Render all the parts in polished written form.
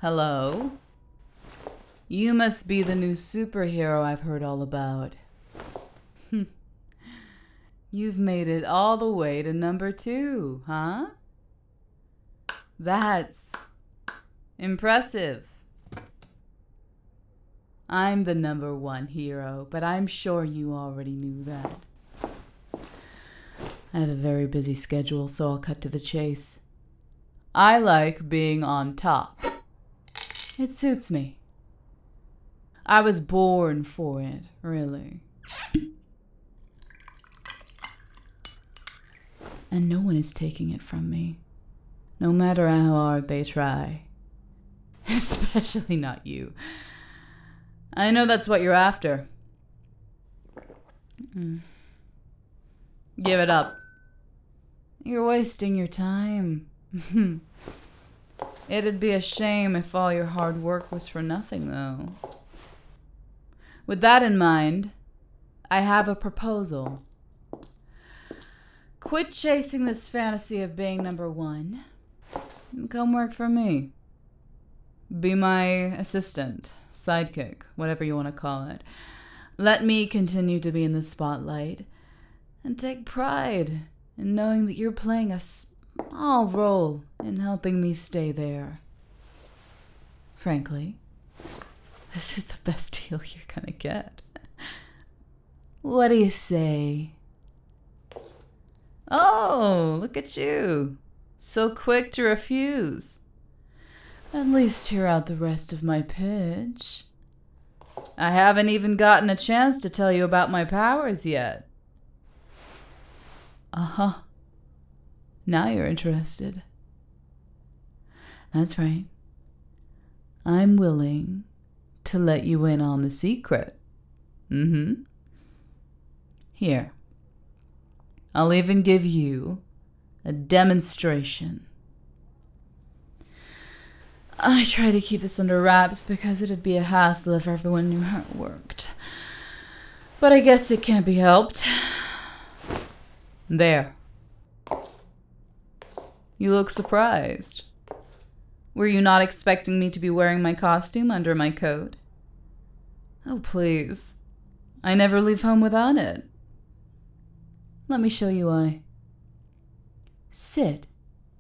Hello? You must be the new superhero I've heard all about. You've made it all the way to number 2, huh? That's impressive. I'm the number 1 hero, but I'm sure you already knew that. I have a very busy schedule, so I'll cut to the chase. I like being on top. It suits me. I was born for it, really. And no one is taking it from me, no matter how hard they try. Especially not you. I know that's what you're after. Give it up. You're wasting your time. It'd be a shame if all your hard work was for nothing, though. With that in mind, I have a proposal. Quit chasing this fantasy of being number 1 and come work for me. Be my assistant, sidekick, whatever you want to call it. Let me continue to be in the spotlight and take pride in knowing that you're playing a small role in helping me stay there. Frankly, this is the best deal you're gonna get. What do you say? Oh, look at you. So quick to refuse. At least hear out the rest of my pitch. I haven't even gotten a chance to tell you about my powers yet. Uh-huh. Now you're interested. That's right. I'm willing to let you in on the secret. Here. I'll even give you a demonstration. I try to keep this under wraps because it'd be a hassle if everyone knew how it worked. But I guess it can't be helped. There. You look surprised. Were you not expecting me to be wearing my costume under my coat? Oh, please. I never leave home without it. Let me show you why. Sit.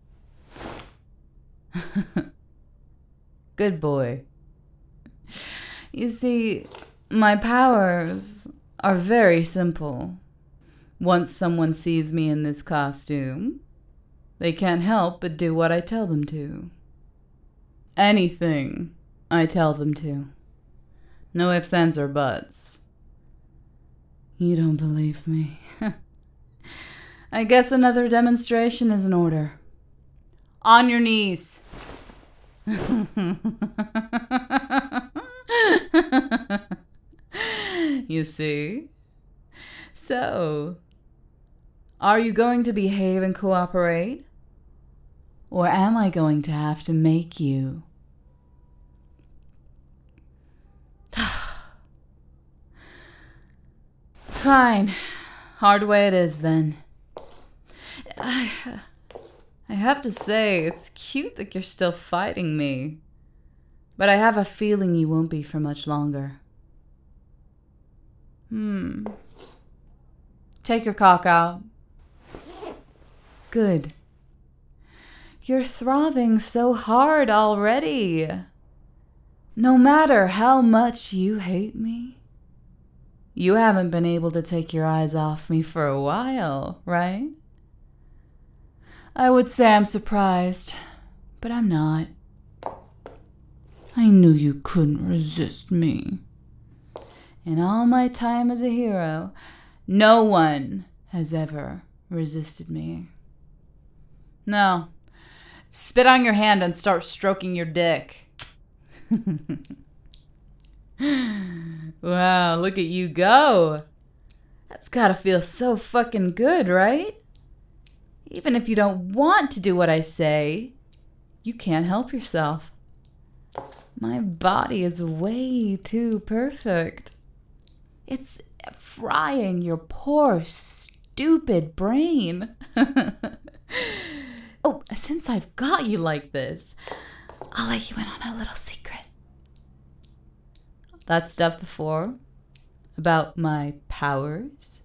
Good boy. You see, my powers are very simple. Once someone sees me in this costume, they can't help but do what I tell them to. Anything I tell them to. No ifs, ands, or buts. You don't believe me. I guess another demonstration is in order. On your knees. You see? So, are you going to behave and cooperate? Or am I going to have to make you? Fine. Hard way it is, then. I have to say, it's cute that you're still fighting me. But I have a feeling you won't be for much longer. Take your cock out. Good. You're throbbing so hard already. No matter how much you hate me, you haven't been able to take your eyes off me for a while, right? I would say I'm surprised, but I'm not. I knew you couldn't resist me. In all my time as a hero, no one has ever resisted me. No. Spit on your hand and start stroking your dick. Wow, look at you go. That's gotta feel so fucking good, right? Even if you don't want to do what I say, you can't help yourself. My body is way too perfect. It's frying your poor, stupid brain. Oh, since I've got you like this, I'll let you in on a little secret. That stuff before, about my powers,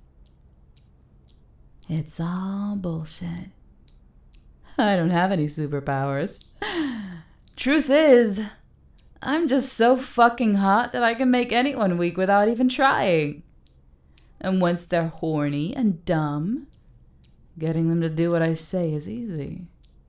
it's all bullshit. I don't have any superpowers. Truth is, I'm just so fucking hot that I can make anyone weak without even trying. And once they're horny and dumb, getting them to do what I say is easy.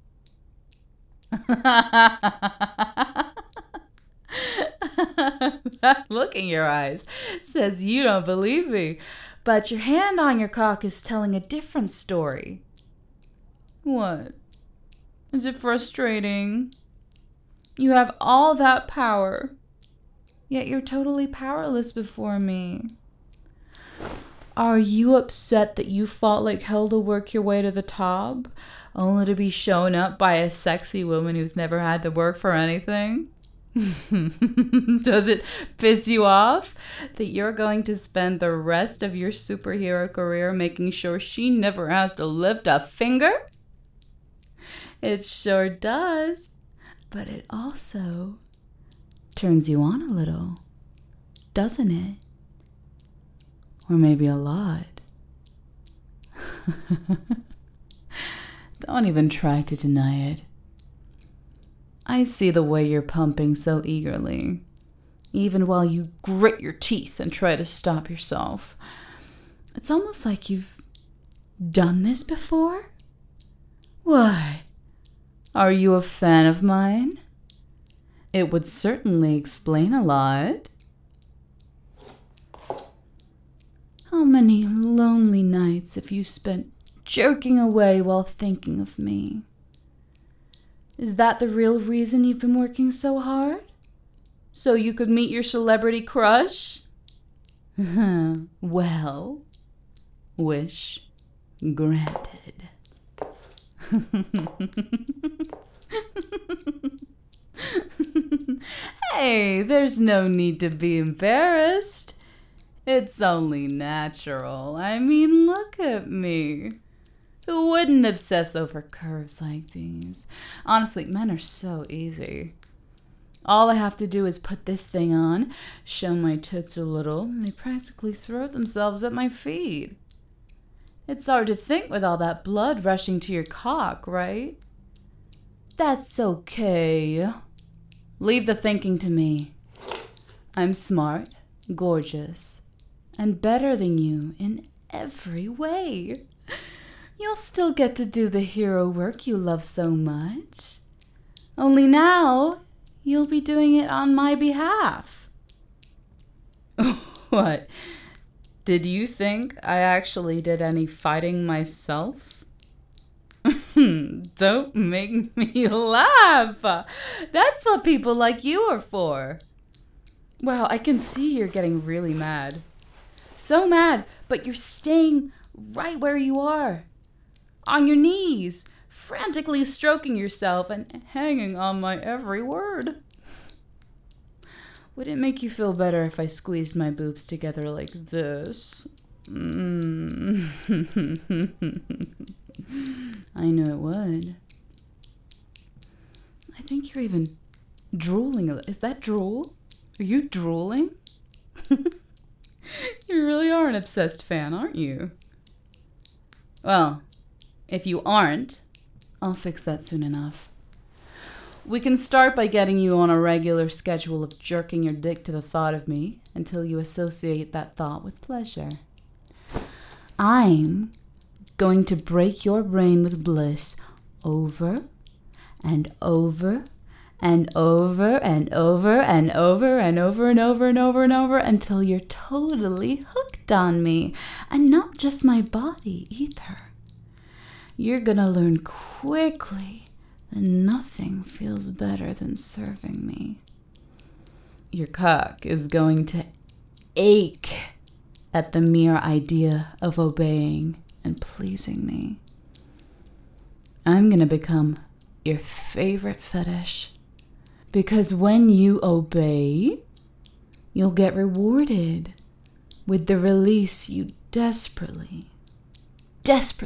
That look in your eyes says you don't believe me, but your hand on your cock is telling a different story. What? Is it frustrating? You have all that power, yet you're totally powerless before me. Are you upset that you fought like hell to work your way to the top, only to be shown up by a sexy woman who's never had to work for anything? Does it piss you off that you're going to spend the rest of your superhero career making sure she never has to lift a finger? It sure does, but it also turns you on a little, doesn't it? Or maybe a lot. Don't even try to deny it. I see the way you're pumping so eagerly, even while you grit your teeth and try to stop yourself. It's almost like you've done this before. Why? Are you a fan of mine? It would certainly explain a lot. How many lonely nights have you spent jerking away while thinking of me? Is that the real reason you've been working so hard? So you could meet your celebrity crush? Well, wish granted. Hey, there's no need to be embarrassed. It's only natural. I mean, look at me. Who wouldn't obsess over curves like these? Honestly, men are so easy. All I have to do is put this thing on, show my tits a little, and they practically throw themselves at my feet. It's hard to think with all that blood rushing to your cock, right? That's okay. Leave the thinking to me. I'm smart, gorgeous, and better than you in every way. You'll still get to do the hero work you love so much. Only now, you'll be doing it on my behalf. What? Did you think I actually did any fighting myself? Don't make me laugh. That's what people like you are for. Wow, I can see you're getting really mad. So mad, but you're staying right where you are. On your knees, frantically stroking yourself and hanging on my every word. Would it make you feel better if I squeezed my boobs together like this? I know it would. I think you're even drooling. Is that drool? Are you drooling? You really are an obsessed fan, aren't you? Well, if you aren't, I'll fix that soon enough. We can start by getting you on a regular schedule of jerking your dick to the thought of me until you associate that thought with pleasure. I'm going to break your brain with bliss over and over and over and over and over and over and over and over and over until you're totally hooked on me, and not just my body either. You're gonna learn quickly that nothing feels better than serving me. Your cock is going to ache at the mere idea of obeying and pleasing me. I'm gonna become your favorite fetish, because when you obey, you'll get rewarded with the release you desperately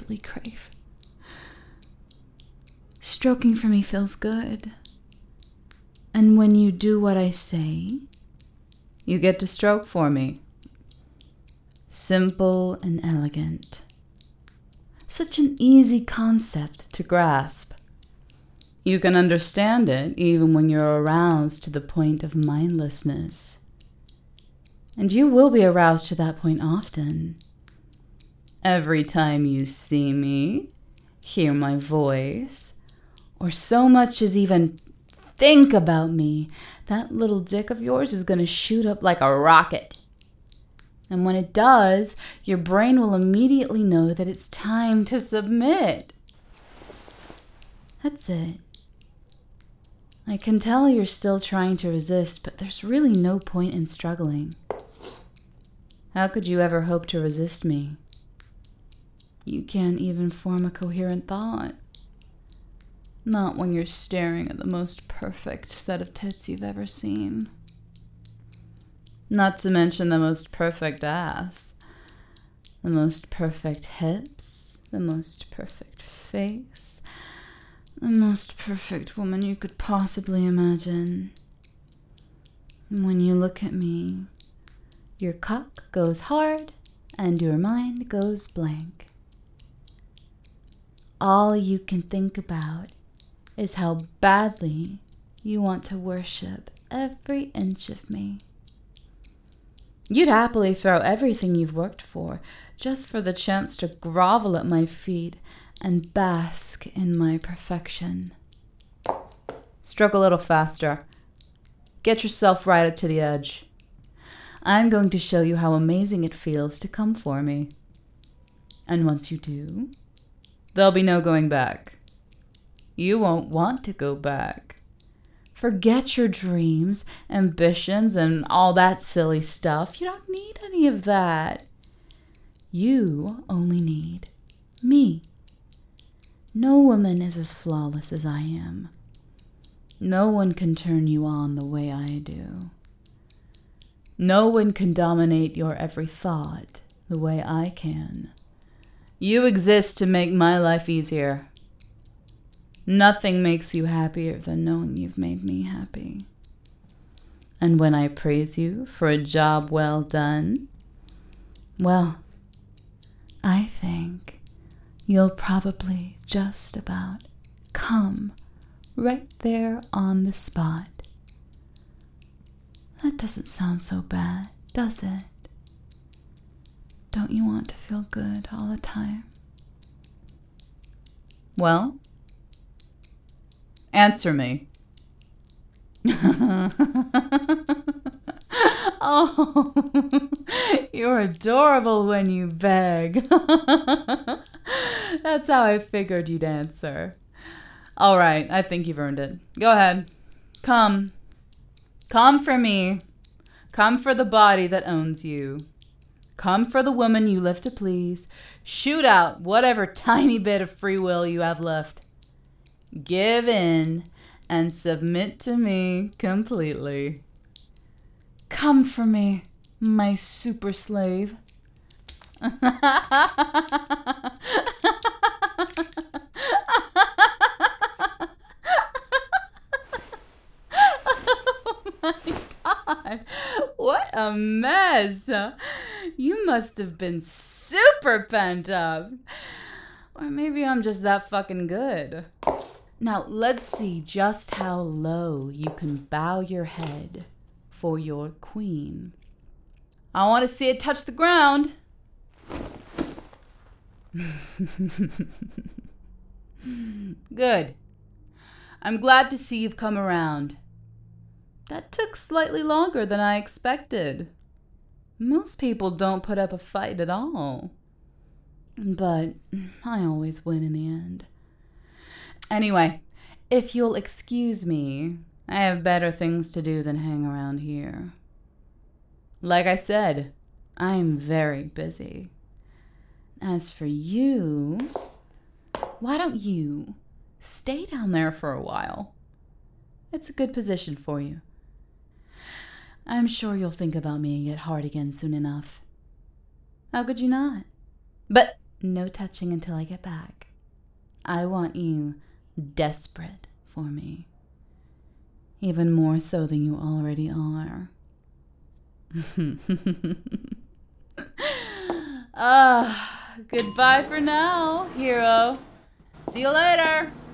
crave. Stroking for me feels good. And when you do what I say, you get to stroke for me. Simple and elegant. Such an easy concept to grasp. You can understand it even when you're aroused to the point of mindlessness. And you will be aroused to that point often. Every time you see me, hear my voice, or so much as even think about me, that little dick of yours is going to shoot up like a rocket. And when it does, your brain will immediately know that it's time to submit. That's it. I can tell you're still trying to resist, but there's really no point in struggling. How could you ever hope to resist me? You can't even form a coherent thought. Not when you're staring at the most perfect set of tits you've ever seen. Not to mention the most perfect ass, the most perfect hips, the most perfect face, the most perfect woman you could possibly imagine. And when you look at me, your cock goes hard and your mind goes blank. All you can think about is how badly you want to worship every inch of me. You'd happily throw everything you've worked for just for the chance to grovel at my feet and bask in my perfection. Stroke a little faster. Get yourself right up to the edge. I'm going to show you how amazing it feels to come for me. And once you do, there'll be no going back. You won't want to go back. Forget your dreams, ambitions, and all that silly stuff. You don't need any of that. You only need me. No woman is as flawless as I am. No one can turn you on the way I do. No one can dominate your every thought the way I can. You exist to make my life easier. Nothing makes you happier than knowing you've made me happy. And when I praise you for a job well done, well, I think you'll probably just about come right there on the spot. That doesn't sound so bad, does it? Don't you want to feel good all the time? Well, answer me. Oh, you're adorable when you beg. That's how I figured you'd answer. All right, I think you've earned it. Go ahead. Come. Come for me. Come for the body that owns you. Come for the woman you live to please. Shoot out whatever tiny bit of free will you have left. Give in and submit to me completely. Come for me, my super slave. God, what a mess. You must have been super pent up. Or maybe I'm just that fucking good. Now, let's see just how low you can bow your head for your queen. I want to see it touch the ground. Good. I'm glad to see you've come around. That took slightly longer than I expected. Most people don't put up a fight at all. But I always win in the end. Anyway, if you'll excuse me, I have better things to do than hang around here. Like I said, I'm very busy. As for you, why don't you stay down there for a while? It's a good position for you. I'm sure you'll think about me and get hard again soon enough. How could you not? But no touching until I get back. I want you desperate for me. even more so than you already are. Goodbye for now, hero. See you later.